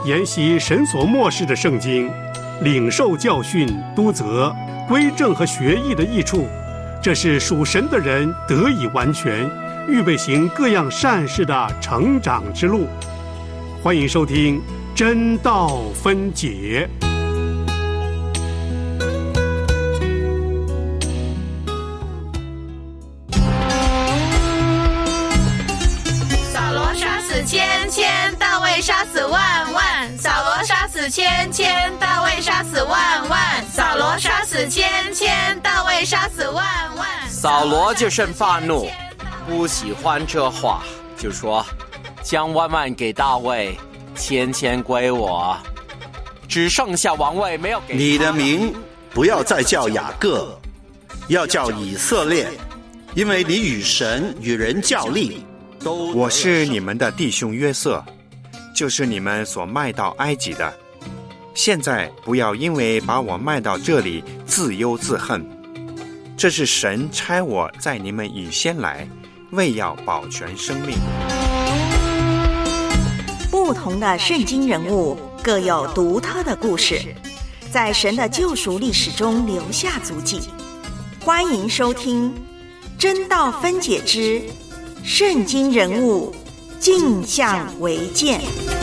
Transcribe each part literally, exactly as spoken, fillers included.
研习神所默示的圣经，领受教训、督责、归正和学艺的益处，这是属神的人得以完全，预备行各样善事的成长之路。欢迎收听真道分解。 千千，大卫杀死万万；扫罗杀死千千，大卫杀死万万；扫罗杀死千千，大卫杀死万万。 扫罗就甚发怒，不喜欢这话，就说：将万万给大卫，千千归我，只剩下王位没有给他。 你的名不要再叫雅各，要叫以色列，因为你与神与人较力。 我是你们的弟兄约瑟，就是你们所卖到埃及的。现在不要因为把我卖到这里自忧自恨，这是神差我在你们以先来，为要保全生命。 不同的圣经人物各有独特的故事，在神的救赎历史中留下足迹。欢迎收听真道分解之圣经人物镜像为鉴。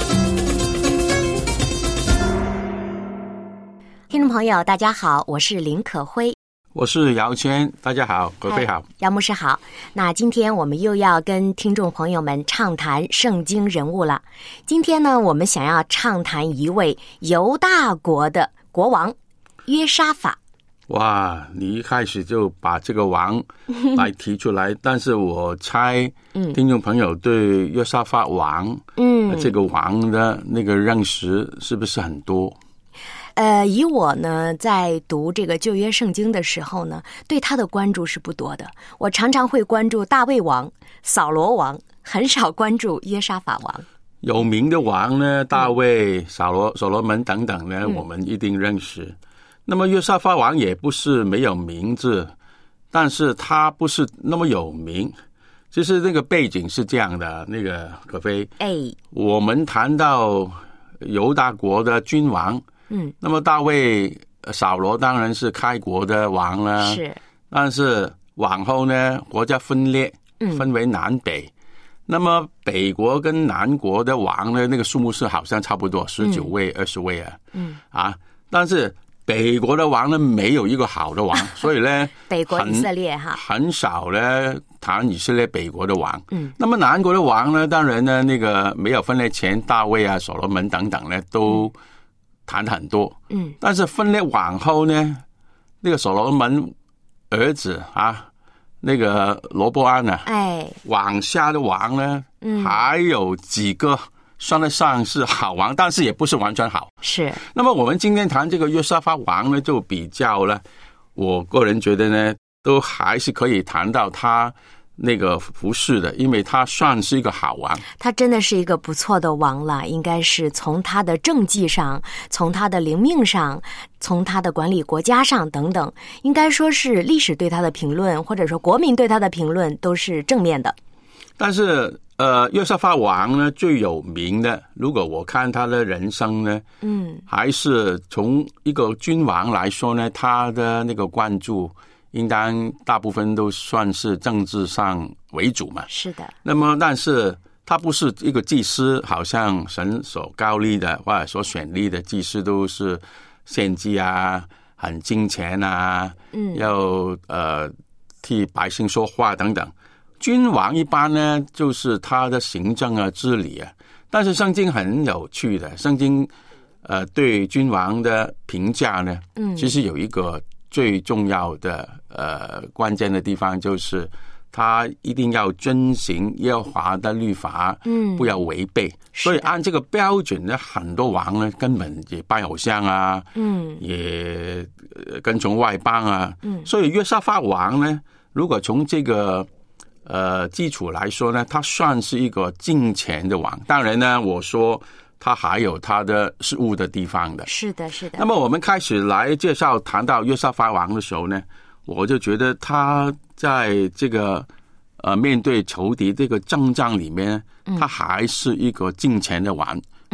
听众朋友大家好，我是林可辉， 我是姚谦，大家好，可辉好， 姚牧师好。那今天我们又要跟听众朋友们畅谈圣经人物了。今天呢，我们想要畅谈一位犹大国的国王约沙法。 哇，你一开始就把这个王来提出来，但是我猜听众朋友对约沙法王，嗯，这个王的那个认识是不是很多？ 呃，以我呢在读这个旧约圣经的时候呢，对他的关注是不多的。我常常会关注大卫王、扫罗王，很少关注约沙法王。 有名的王呢，大卫、扫罗、所罗门等等呢， 嗯、 我们一定认识。那么约沙法王也不是没有名字，但是他不是那么有名。其实那个背景是这样的，那个可飞， 哎， 我们谈到犹大国的君王，嗯，那么大卫、扫罗当然是开国的王了， 是， 但是往后呢，国家分裂，分为南北。嗯，那么北国跟南国的王呢，那个数目是好像差不多十九位、二十位啊，嗯啊，但是北国的王呢，没有一个好的王，所以呢， 北国以色列哈很少呢谈以色列北国的王。嗯，那么南国的王呢，当然呢，那个没有分裂前大卫啊、所罗门等等呢，都谈很多。嗯，但是分裂往后呢，那个所罗门儿子啊，那个罗波安啊， 哎， 往下的王呢，嗯，还有几个算得上是好王，但是也不是完全好。 是。 那么我们今天谈这个约沙法王呢，就比较呢，我个人觉得呢，都还是可以谈到他那个服侍的，因为他算是一个好王。 他真的是一个不错的王了，应该是从他的政绩上，从他的灵命上，从他的管理国家上等等，应该说是历史对他的评论，或者说国民对他的评论都是正面的。 但是呃，约沙法王呢最有名的，如果我看他的人生呢，嗯，还是从一个君王来说呢，他的那个关注应当大部分都算是政治上为主嘛。 是的。 那么但是他不是一个祭司，好像神所高立的或者所选立的祭司都是献祭啊，很金钱啊，嗯，要呃替百姓说话等等。君王一般呢，就是他的行政啊、治理啊，但是圣经很有趣的，圣经呃对君王的评价呢，嗯，其实有一个最重要的呃关键的地方，就是他一定要遵行耶和华的律法，嗯，不要违背。所以按这个标准呢，很多王呢根本也拜偶像啊，嗯，也跟从外邦啊，嗯，所以约沙法王呢，如果从这个呃，基础来说呢，他算是一个敬虔的王。当然呢，我说他还有他的失误的地方的。 是的，是的。 那么我们开始来介绍谈到约沙法王的时候呢，我就觉得他在这个呃面对仇敌这个征战里面，他还是一个敬虔的王。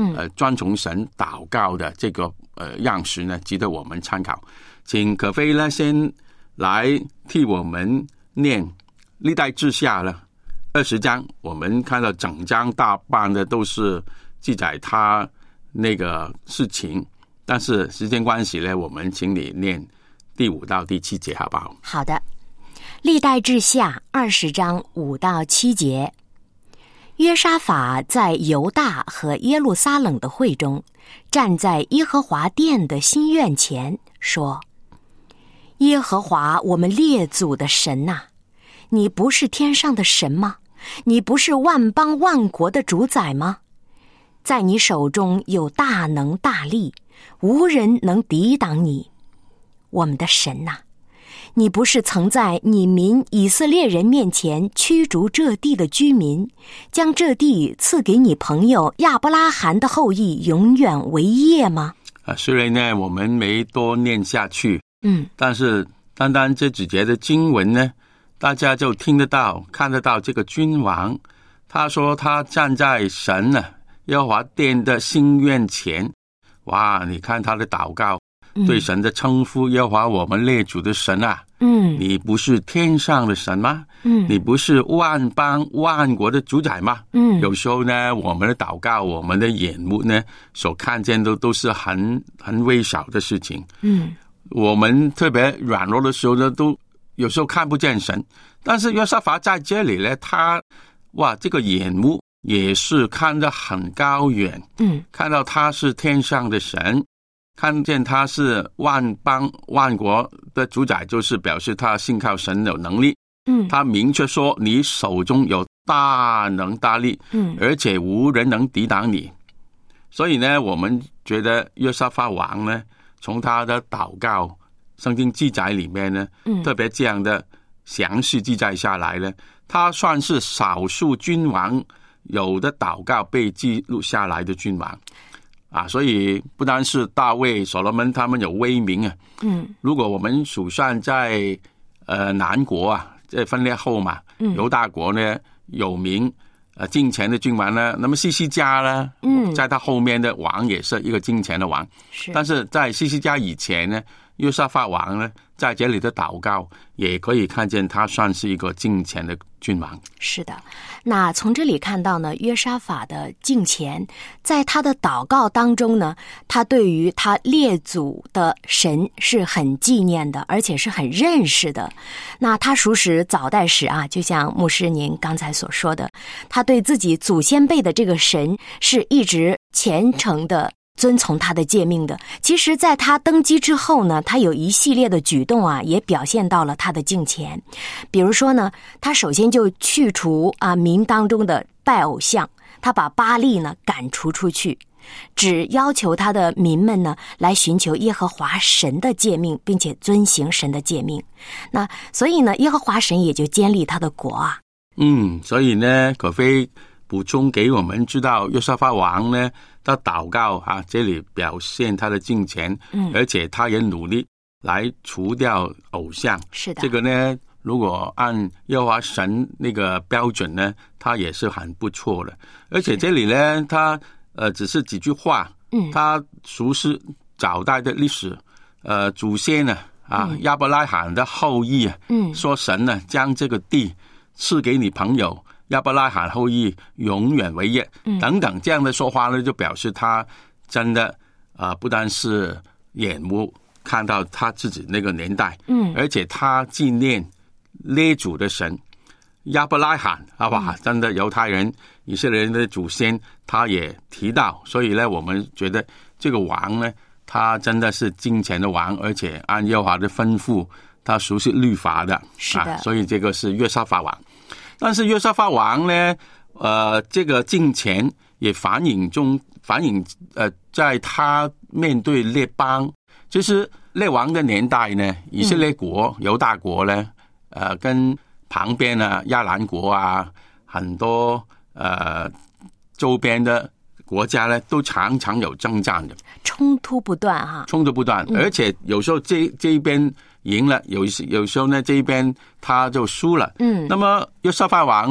嗯， 呃，专从神祷告的这个呃样式呢，值得我们参考。请可菲呢先来替我们念历代志下了二十章，我们看到整章大半的都是记载他那个事情，但是时间关系呢，我们请你念第五到第七节好不好？ 好的。历代志下二十章五到七节，约沙法在犹大和耶路撒冷的会中，站在耶和华殿的新院前，说：耶和华我们列祖的神哪、啊，你不是天上的神吗？你不是万邦万国的主宰吗？在你手中有大能大力，无人能抵挡你。我们的神哪、啊，你不是曾在你民以色列人面前驱逐这地的居民，将这地赐给你朋友亚伯拉罕的后裔永远为业吗？ 啊，虽然呢我们没多念下去， 嗯， 但是单单这几节的经文呢，大家就听得到看得到这个君王，他说他站在神呢耶和华殿的新院前。哇，你看他的祷告，对神的称呼，耶和华我们列祖的神啊， 嗯， 你不是天上的神吗？嗯，你不是万邦万国的主宰吗？嗯，有时候呢，我们的祷告，我们的眼目呢，所看见的都是很很微小的事情。 嗯， 我们特别软弱的时候呢，都有时候看不见神。但是约沙法在这里呢，他哇，这个眼目也是看得很高远， 嗯， 看到他是天上的神。看见他是万邦万国的主宰，就是表示他信靠神有能力。 嗯， 他明确说你手中有大能大力， 嗯， 而且无人能抵挡你。所以呢，我们觉得约沙法王呢，从他的祷告圣经记载里面呢， 嗯， 特别这样的详细记载下来呢，他算是少数君王有的祷告被记录下来的君王。啊，所以不单是大卫、所罗门他们有威名啊。 嗯， 如果我们数算在呃南国啊，这分裂后嘛， 嗯， 犹大国呢有名呃敬虔的君王呢，那么西西家呢， 嗯， 在他后面的王也是一个敬虔的王。 是， 但是在西西家以前呢，约沙法王呢在这里的祷告，也可以看见他算是一个敬虔的君王。 是的，那从这里看到呢，约沙法的敬虔，在他的祷告当中呢，他对于他列祖的神是很纪念的，而且是很认识的。那他属实早代史啊，就像牧师您刚才所说的，他对自己祖先辈的这个神是一直虔诚的遵从他的诫命的。其实在他登基之后呢，他有一系列的举动啊，也表现到了他的敬虔。比如说呢，他首先就去除啊民当中的拜偶像，他把巴力呢赶除出去，只要求他的民们呢来寻求耶和华神的诫命，并且遵行神的诫命。那所以呢，耶和华神也就建立他的国啊。 嗯，所以呢，可非补充给我们知道，约沙法王呢，他祷告啊，这里表现他的敬虔， 嗯， 而且他也努力来除掉偶像。 是的， 这个呢，如果按耶和华神那个标准呢，他也是很不错的。而且这里呢，他呃只是几句话， 嗯， 他熟悉早代的历史，呃，祖先呢啊， 嗯， 亚伯拉罕的后裔啊， 嗯， 说神呢将这个地赐给你朋友亚伯拉罕后裔永远为业， 嗯， 等等这样的说话呢，就表示他真的啊、呃，不但是眼目看到他自己那个年代， 嗯， 而且他纪念列祖的神亚伯拉罕，好吧，真的犹太人、以色列人的祖先，他也提到，所以呢，我们觉得这个王呢，他真的是敬虔的王，而且按耶和华的吩咐，他熟悉律法的， 是的， 啊，所以这个是约沙法王。但是约沙法王呢，呃，这个敬虔也反映中反映呃，在他面对列邦，就是列王的年代呢，以色列国、嗯、犹大国呢，呃，跟旁边啊亚兰国啊，很多呃周边的国家呢，都常常有征战的， 冲突不断哈， 冲突不断， 嗯、 而且有时候这这一边赢了，有有时候呢这一边他就输了。 嗯， 那么约沙法王呢，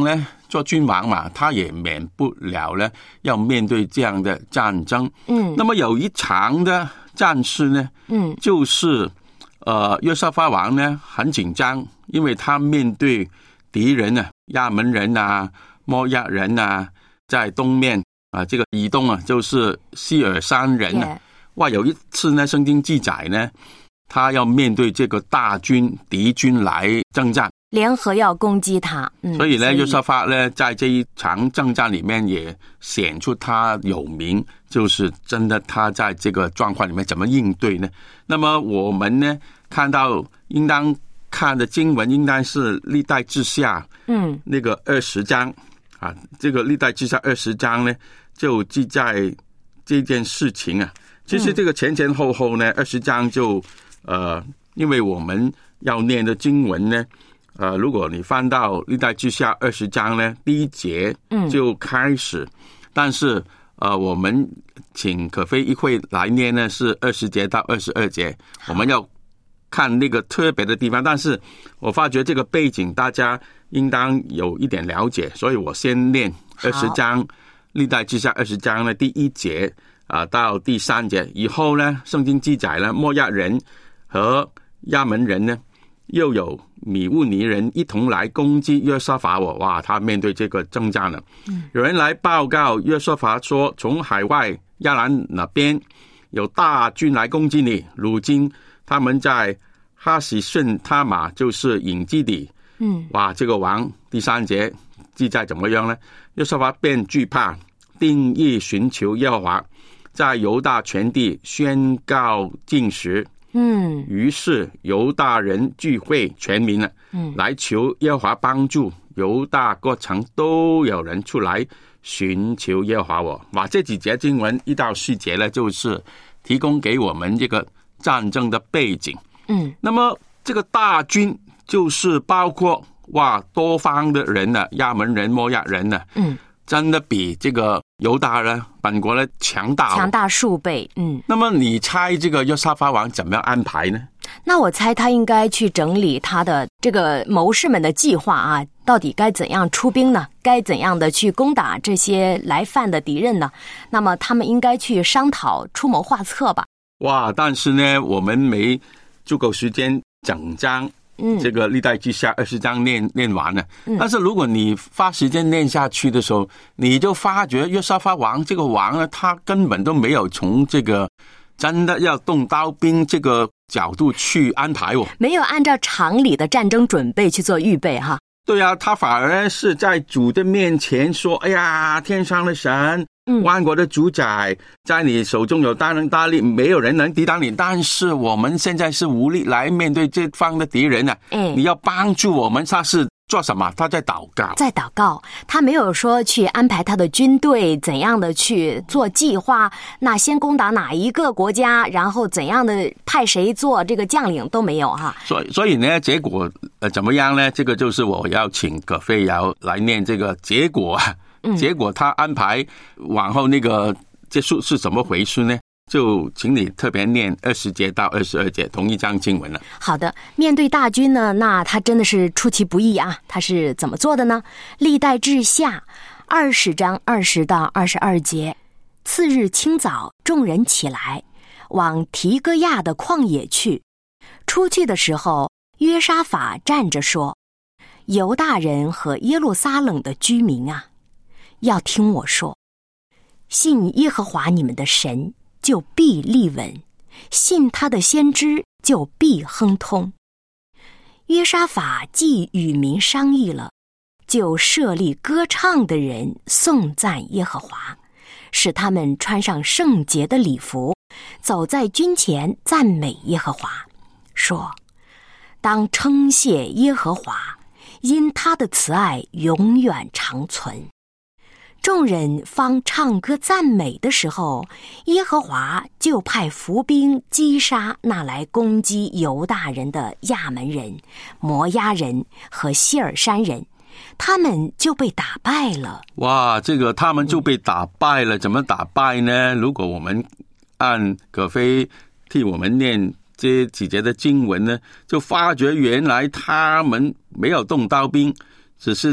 做君王嘛，他也免不了呢要面对这样的战争。 嗯， 那么有一场的战事呢， 嗯， 就是呃约沙法王呢很紧张，因为他面对敌人啊，亚门人啊、摩押人啊，在东面啊、呃、这个以东啊就是西尔山人啊。Yeah. 哇，有一次呢，圣经记载呢，他要面对这个大军敌军来征战， 联合要攻击他。嗯， 所以呢，约沙法呢在这一场征战里面也显出他有名，就是真的他在这个状况里面怎么应对呢？那么我们呢看到应当看的经文应当是历代志下， 嗯，那个二十章啊，这个历代志下二十章呢就记载这件事情啊。其实这个前前后后呢，二十章就呃，因为我们要念的经文呢，呃，如果你翻到历代志下二十章呢，第一节就开始，嗯、但是呃，我们请可菲一会来念呢是二十节到二十二节，我们要看那个特别的地方，但是我发觉这个背景大家应当有一点了解，所以我先念二十章，历代志下二十章呢第一节。啊，到第三节以后呢，圣经记载了摩押人和亚门人呢，又有米乌尼人一同来攻击约沙法。我哇，他面对这个征战了。嗯，有人来报告约沙法说，从海外亚兰那边有大军来攻击你，如今他们在哈喜顺他玛，就是隐基底。嗯，哇，这个王第三节记载怎么样呢？约沙法便惧怕，定义寻求耶和华。在犹大全地宣告禁食， 嗯， 于是犹大人聚会全民了，嗯，来求耶和华帮助。犹大各城都有人出来寻求耶和华我。哇，这几节经文一到四节呢，就是提供给我们这个战争的背景。 嗯， 那么这个大军就是包括哇多方的人呢，亚门人、摩押人呢， 嗯。 真的比这个犹大呢本国呢强大、哦、 强大数倍。嗯， 那么你猜这个约沙法王怎么样安排呢？ 那我猜他应该去整理他的这个谋士们的计划啊，到底该怎样出兵呢？该怎样的去攻打这些来犯的敌人呢？那么他们应该去商讨、出谋划策吧。 哇！但是呢，我们没足够时间整章。嗯，这个历代志下二十章念念完了，嗯，但是如果你花时间念下去的时候，你就发觉约沙法王这个王呢，他根本都没有从这个真的要动刀兵这个角度去安排我， 没有按照常理的战争准备去做预备哈。 对啊，他反而是在主的面前说：“哎呀，天上的神。”万国的主宰，在你手中有大能大力，没有人能抵挡你。但是我们现在是无力来面对这方的敌人啊！ 嗯， 你要帮助我们，他是做什么？他在祷告， 在祷告。他没有说去安排他的军队怎样的去做计划，那先攻打哪一个国家，然后怎样的派谁做这个将领都没有哈。 所以，所以呢，结果呃怎么样呢？这个就是我要请葛飞瑶来念这个结果啊。 嗯、 结果他安排往后那个这是是怎么回事呢？就请你特别念二十节到二十二节同一章经文了。 好的，面对大军呢，那他真的是出其不意啊！他是怎么做的呢？历代志下二十章二十到二十二节。次日清早，众人起来，往提哥亚的旷野去。出去的时候，约沙法站着说：“犹大人和耶路撒冷的居民啊！”要听我说，信耶和华你们的神，就必立稳；信他的先知，就必亨通。约沙法既与民商议了，就设立歌唱的人颂赞耶和华，使他们穿上圣洁的礼服，走在军前赞美耶和华，说：当称谢耶和华，因他的慈爱永远长存。众人方唱歌赞美的时候，耶和华就派伏兵击杀那来攻击犹大人的亚门人、摩押人和希尔山人，他们就被打败了。 哇，这个他们就被打败了，怎么打败呢？如果我们按葛飞替我们念这几节的经文呢，就发觉原来他们没有动刀兵，只是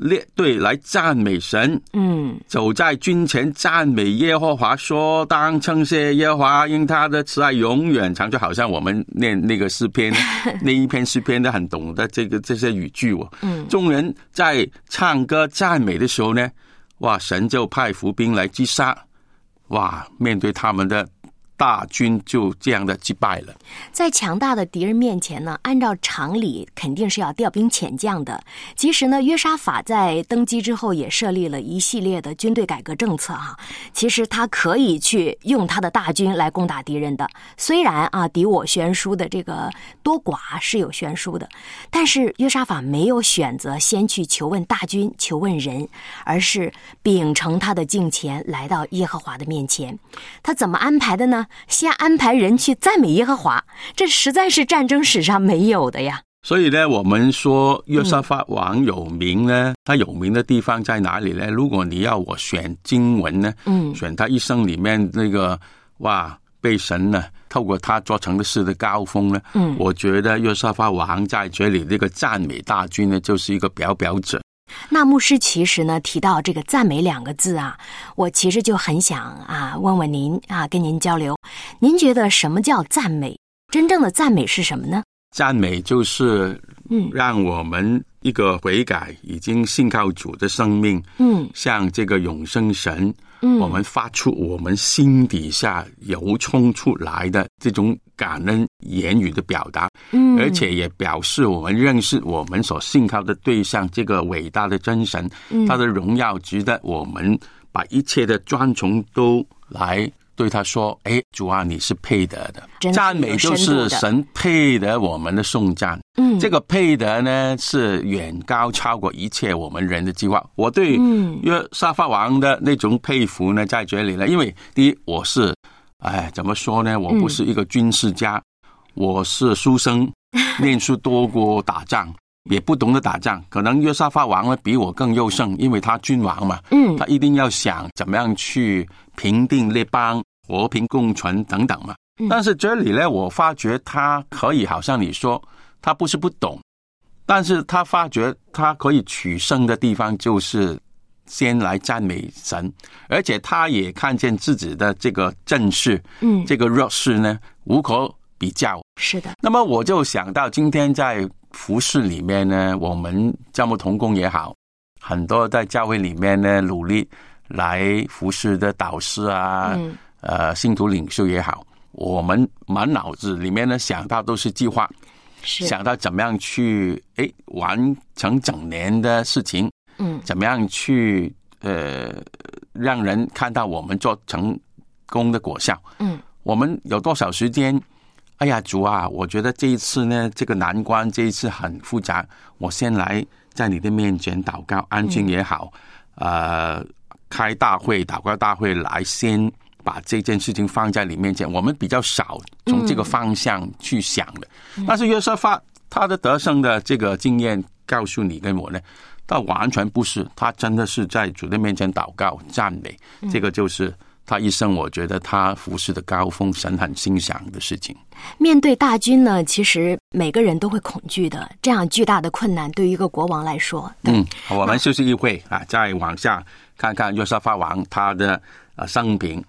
列队来赞美神， 嗯， 走在军前赞美耶和华，说当称谢耶和华，因他的慈爱永远长，就好像我们念那个诗篇那一篇诗篇的很懂得这个这些语句哦。 嗯， 众人在唱歌赞美的时候呢，哇，神就派伏兵来击杀，哇，面对他们的大军就这样的击败了。 在强大的敌人面前呢，按照常理肯定是要调兵遣将的。其实呢，约沙法在登基之后也设立了一系列的军队改革政策哈。其实他可以去用他的大军来攻打敌人的，虽然啊敌我悬殊的这个多寡是有悬殊的，但是约沙法没有选择先去求问大军求问人，而是秉承他的敬虔来到耶和华的面前。他怎么安排的呢？先安排人去赞美耶和华，这实在是战争史上没有的呀。 所以呢，我们说约沙法王有名呢，嗯、他有名的地方在哪里呢？如果你要我选经文呢，嗯，选他一生里面那个哇被神呢透过他做成的事的高峰呢，嗯，我觉得约沙法王在这里这个赞美大军呢，就是一个表表者。 那牧师其实呢提到这个赞美两个字啊，我其实就很想啊问问您啊，跟您交流，您觉得什么叫赞美？真正的赞美是什么呢？ 赞美就是嗯，让我们一个悔改已经信靠主的生命，嗯，向这个永生神，嗯，我们发出我们心底下由冲出来的这种感恩言语的表达，嗯，而且也表示我们认识我们所信靠的对象，这个伟大的真神，嗯，他的荣耀值得我们把一切的尊崇都来对他说，哎，主啊，你是配得的。赞美就是神配得我们的颂赞，嗯，这个配得呢是远高超过一切我们人的计划。我对约沙法王的那种佩服呢在这里呢，因为第一，我是哎怎么说呢，我不是一个军事家，嗯，我是书生，念书多过打仗，也不懂得打仗。可能约沙法王呢比我更优胜，因为他君王嘛，嗯，他一定要想怎么样去平定列邦，和平共存等等嘛。但是这里呢，我发觉他可以好像你说他不是不懂，但是他发觉他可以取胜的地方就是先来赞美神，而且他也看见自己的这个阵势，嗯，这个弱势呢无可比较。 是的。那么我就想到今天在服事里面呢，我们教牧同工也好，很多在教会里面呢努力来服事的导师啊，嗯，呃，信徒领袖也好，我们满脑子里面呢想到都是计划，是想到怎么样去诶完成整年的事情，嗯，怎么样去呃让人看到我们做成功的果效，嗯，我们有多少时间？哎呀，主啊，我觉得这一次呢，这个难关这一次很复杂，我先来在你的面前祷告，安静也好，嗯，呃，开大会祷告大会来先把这件事情放在你面前，我们比较少从这个方向去想的，嗯，但是约瑟法他的得胜的这个经验告诉你跟我呢，他完全不是，他真的是在主的面前祷告赞美，嗯，这个就是他一生我觉得他服侍的高峰，神很欣赏的事情。 面对大军呢，其实每个人都会恐惧的，这样巨大的困难对于一个国王来说， 嗯，我们休息一会啊，再往下看看约沙法王他的呃生平。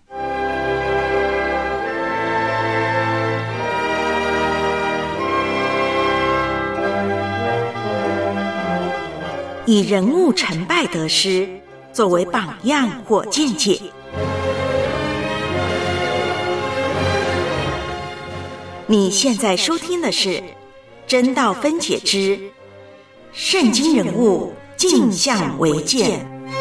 以人物成败得失作为榜样或见解。你现在收听的是《真道分解之圣经人物镜像为鉴》。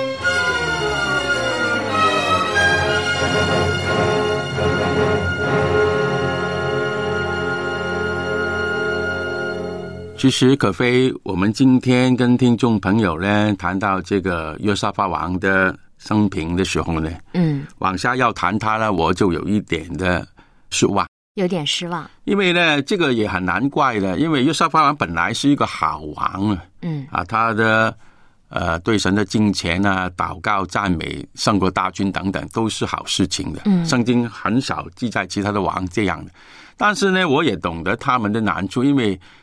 其实可非我们今天跟听众朋友呢谈到这个约沙法王的生平的时候呢，嗯，往下要谈他呢，我就有一点的失望， 有点失望， 因为呢这个也很难怪的，因为约沙法王本来是一个好王啊，嗯啊，他的呃对神的敬虔啊、祷告、赞美、胜过大军等等都是好事情的，嗯，圣经很少记载其他的王这样的。但是呢，我也懂得他们的难处，因为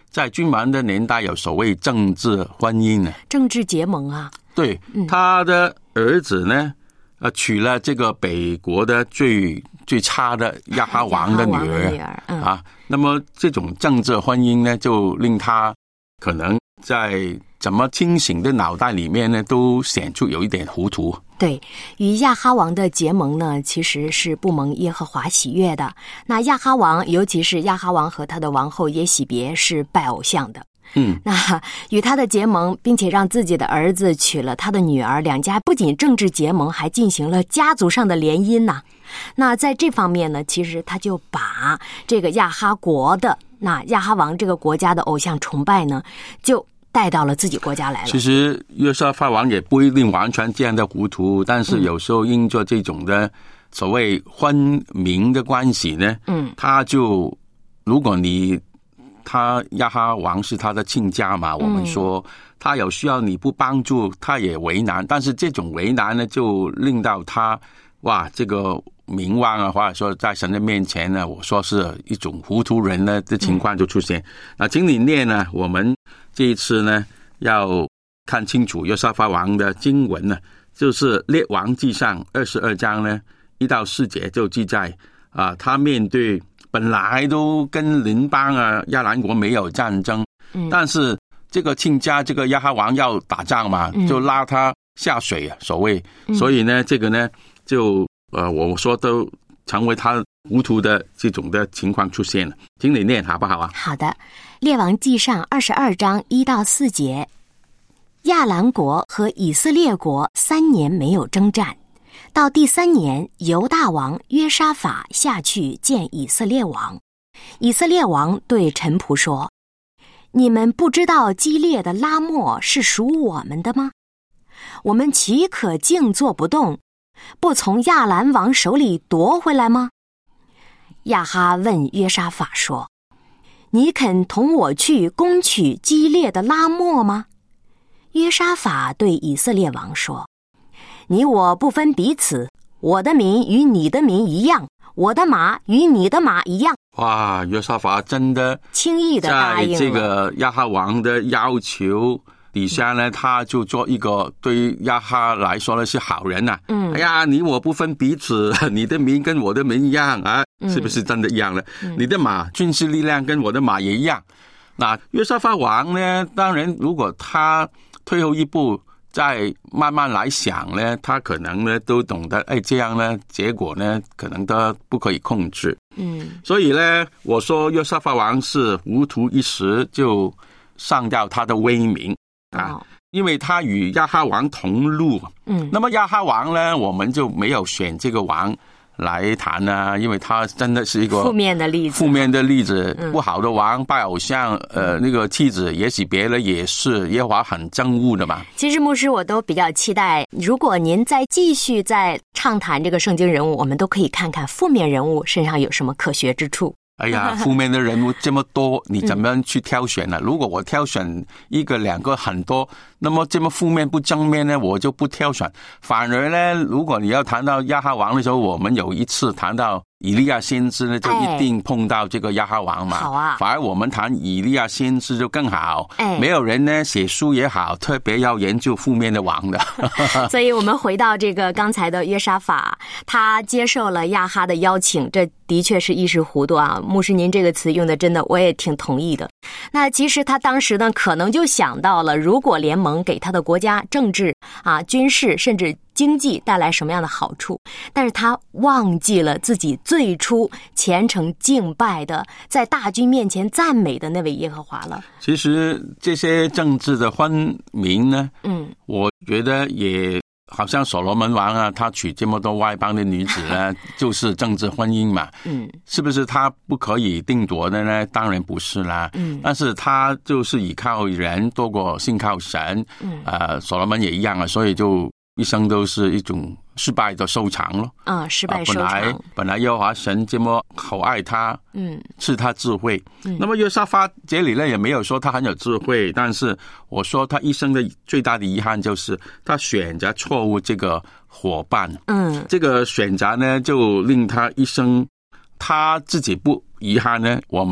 在君王的年代有所谓政治婚姻呢， 政治结盟啊。 对，嗯、他的儿子呢，呃，娶了这个北国的最最差的亚哈王的女儿， 女儿嗯、 啊，那么这种政治婚姻呢，就令他可能在怎么清醒的脑袋里面呢，都显出有一点糊涂。 对，与亚哈王的结盟呢，其实是不蒙耶和华喜悦的。那亚哈王，尤其是亚哈王和他的王后耶喜别是拜偶像的。 嗯， 那与他的结盟，并且让自己的儿子娶了他的女儿，两家不仅政治结盟，还进行了家族上的联姻呐。那在这方面呢，其实他就把这个亚哈国的那亚哈王这个国家的偶像崇拜呢，就带到了自己国家来了。 其实约沙法王也不一定完全这样的糊涂，但是有时候因着这种的所谓婚民的关系呢，嗯，他就如果你他亚哈王是他的亲家嘛，我们说、嗯、他有需要你不帮助，他也为难，但是这种为难呢，就令到他哇这个名望啊，或者说在神的面前呢，我说是一种糊涂人呢的情况就出现。嗯、那经里面呢，我们这一次呢要看清楚约沙法王的经文呢，就是列王纪上二十二章呢一到四节就记载啊，他面对本来都跟邻邦啊亚兰国没有战争，嗯、但是这个亲家这个亚哈王要打仗嘛，嗯、就拉他下水啊，所谓，嗯、所以呢，这个呢就呃我说都成为他糊涂的这种的情况出现了。听你念好不好啊？ 好的，列王纪上二十二章一到四节，亚兰国和以色列国三年没有征战。到第三年，犹大王约沙法下去见以色列王。以色列王对臣仆说：“你们不知道基列的拉末是属我们的吗？我们岂可静坐不动，不从亚兰王手里夺回来吗？”亚哈问约沙法说：“你肯同我去攻取基列的拉末吗？”约沙法对以色列王说：“你我不分彼此，我的民与你的民一样，我的马与你的马一样。” 哇，约沙法真的轻易的答应了。 在这个亚哈王的要求底下呢，他就做一个对亚哈来说呢是好人呐、啊。嗯，哎呀，你我不分彼此，你的民跟我的民一样啊，嗯、是不是真的一样了？嗯、你的马军事力量跟我的马也一样。那约沙法王呢，当然如果他退后一步，再慢慢来想呢，他可能呢都懂得，哎，这样呢，结果呢可能都不可以控制。嗯，所以呢，我说约沙法王是糊涂一时就丧掉他的威名啊，哦、因为他与亚哈王同路。嗯，那么亚哈王呢，我们就没有选这个王来谈啊，因为他真的是一个负面的例子， 负面的例子，嗯、不好的王拜偶像，呃，那个妻子也许别人也是耶和华很憎恶的嘛。 其实牧师，我都比较期待，如果您再继续在畅谈这个圣经人物，我们都可以看看负面人物身上有什么可学之处。 哎呀，负面的人物这么多，你怎么样去挑选呢？嗯、如果我挑选一个两个很多，那么这么负面不正面呢，我就不挑选。反而呢，如果你要谈到亚哈王的时候，我们有一次谈到以利亚先知呢，就一定碰到这个亚哈王嘛。 好啊。 反而我们谈以利亚先知就更好。哎，没有人呢写书也好，特别要研究负面的王的。 所以我们回到这个刚才的约沙法，他接受了亚哈的邀请，这的确是一时糊涂啊。牧师，您这个词用的真的我也挺同意的。那其实他当时呢，可能就想到了，如果联盟给他的国家政治啊、军事甚至经济带来什么样的好处，但是他忘记了自己最初虔诚敬拜的，在大军面前赞美的那位耶和华了。 其实这些政治的婚民呢，嗯，我觉得也好像所罗门王啊，他娶这么多外邦的女子呢，就是政治婚姻嘛。嗯，是不是他不可以定夺的呢？当然不是啦。嗯，但是他就是依靠人多过信靠神。嗯，呃，所罗门也一样啊，所以就一生都是一种失败的收场咯。 啊，失败收场。 本来本来耶和华神这么厚爱他，嗯，赐他智慧。嗯，那么约沙法这里呢也没有说他很有智慧，但是我说他一生的最大的遗憾就是他选择错误这个伙伴。嗯，这个选择呢就令他一生，他自己不遗憾呢，我们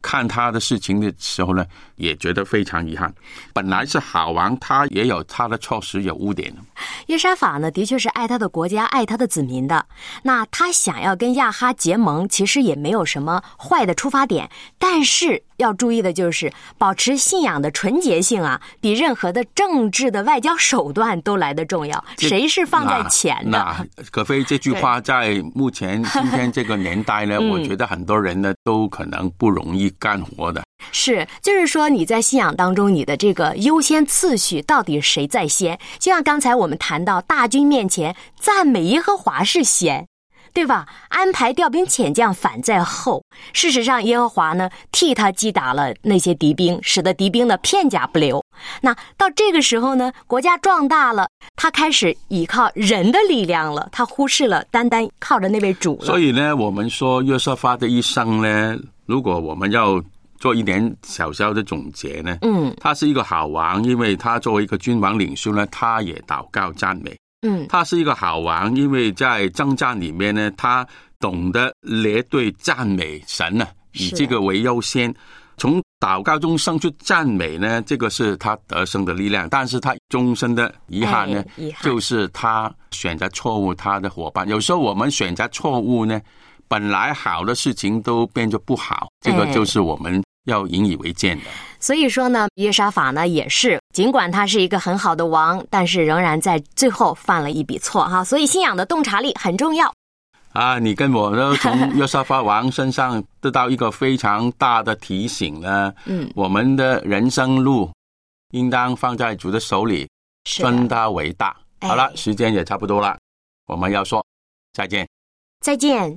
看他的事情的时候呢，也觉得非常遗憾。本来是好王，他也有他的措施有污点。 约沙法呢，的确是爱他的国家，爱他的子民的。那他想要跟亚哈结盟，其实也没有什么坏的出发点，但是要注意的就是保持信仰的纯洁性啊，比任何的政治的外交手段都来得重要。谁是放在前的？ 那可非这句话在目前今天这个年代呢，我觉得很多人呢都可能不容易干活的。 是，就是说你在信仰当中，你的这个优先次序到底谁在先？就像刚才我们谈到，大军面前赞美耶和华是先，对吧？安排调兵遣将反在后。事实上，耶和华呢替他击打了那些敌兵，使得敌兵的片甲不留。那到这个时候呢，国家壮大了，他开始依靠人的力量了，他忽视了单单靠着那位主了。 所以呢，我们说约瑟法的一生呢，如果我们要做一点小小的总结呢，嗯，他是一个好王，因为他作为一个君王领袖呢，他也祷告赞美。嗯，他是一个好王，因为在征战里面呢，他懂得列队赞美神呢，以这个为优先。从祷告中生出赞美呢，这个是他得胜的力量。但是他终身的遗憾呢，哎、遗憾就是他选择错误他的伙伴。有时候我们选择错误呢，本来好的事情都变得不好，这个就是我们要引以为戒的。 所以说呢，约沙法呢也是，尽管他是一个很好的王，但是仍然在最后犯了一笔错哈。所以信仰的洞察力很重要啊！你跟我都从约沙法王身上得到一个非常大的提醒呢。嗯，我们的人生路应当放在主的手里，尊他为大。好了，时间也差不多了，我们要说再见。 再见。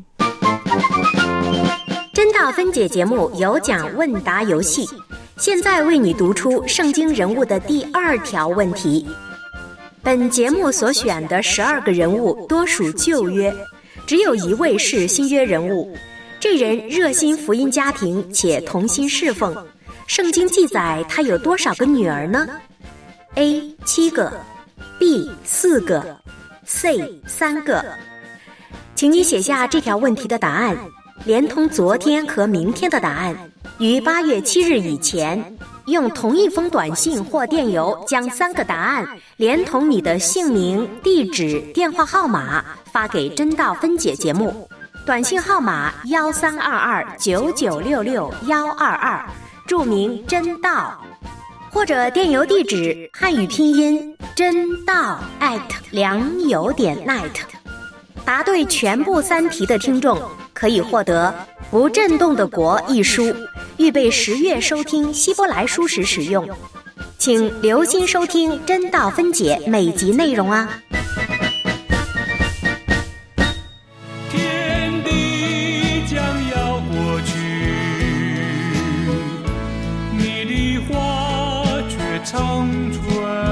真道分解节目有奖问答游戏，现在为你读出圣经人物的第二条问题。本节目所选的十二个人物多属旧约，只有一位是新约人物。这人热心福音家庭且同心侍奉。圣经记载他有多少个女儿呢？ A 七个 B 四个 C 三个。请你写下这条问题的答案，连同昨天和明天的答案，于八月七日以前用同一封短信或电邮将三个答案连同你的姓名、地址、电话号码发给真道分解节目。短信号码幺三二二九九六六幺二二，注明真道，或者电邮地址汉语拼音真道 at 良友点 net。答对全部三题的听众可以获得《不震动的国》一书，预备十月收听希伯来书时使用。请留心收听真道分解每集内容啊。 天地将要过去，你的话却长存。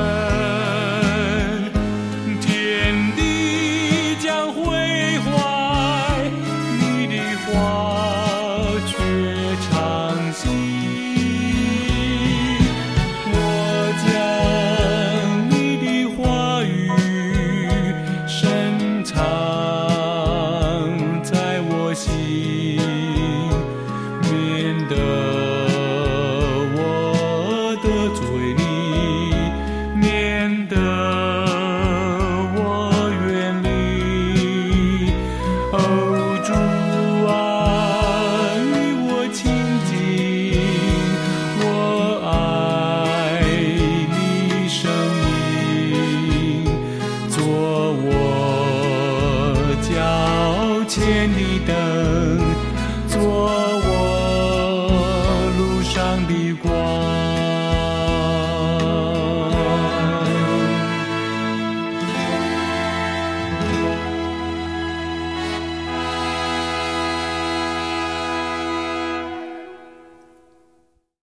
千里灯，做我路上的光。